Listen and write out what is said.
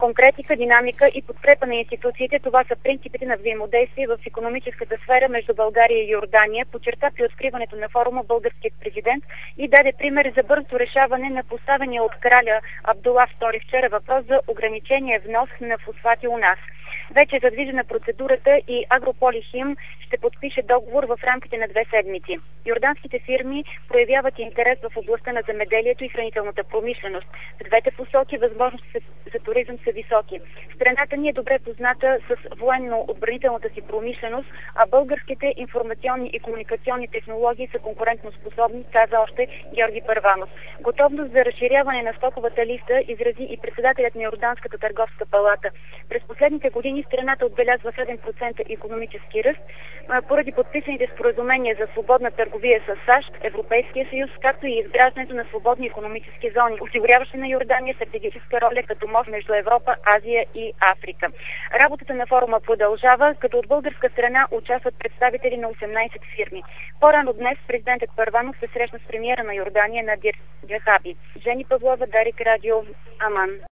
Конкретика, динамика и подкрепа на институциите, това са принципите на взаимодействие в икономическата сфера между България и Йордания, подчерта при откриването на форума българският президент и даде пример за бързо решаване на поставения от краля Абдула II вчера въпрос за ограничение внос на фосфати у нас. Вече е задвижена процедурата и Агрополихим ще подпише договор в рамките на 2 седмици. Йорданските фирми проявяват интерес в областта на земеделието и хранителната промишленост. В двете посоки възможностите за туризъм са високи. Страната ни е добре позната с военно-отбранителната си промишленост, а българските информационни и комуникационни технологии са конкурентно способни, каза още Георги Първанов. Готовност за разширяване на стоковата листа изрази и председателят на Йорданската търговска палата. През последните години страната отбелязва 7% икономически ръст, поради подписаните споразумения за свободна търговия с САЩ, Европейския съюз, както и изграждането на свободни икономически зони, осигуряващи на Йордания стратегическа роля като мост между Европа, Азия и Африка. Работата на форума продължава, като от българска страна участват представители на 18 фирми. По-рано днес президентът Първанов се срещна с премиера на Йордания Надир Джахаби. Жени Павлова, Дарик Радио, Аман.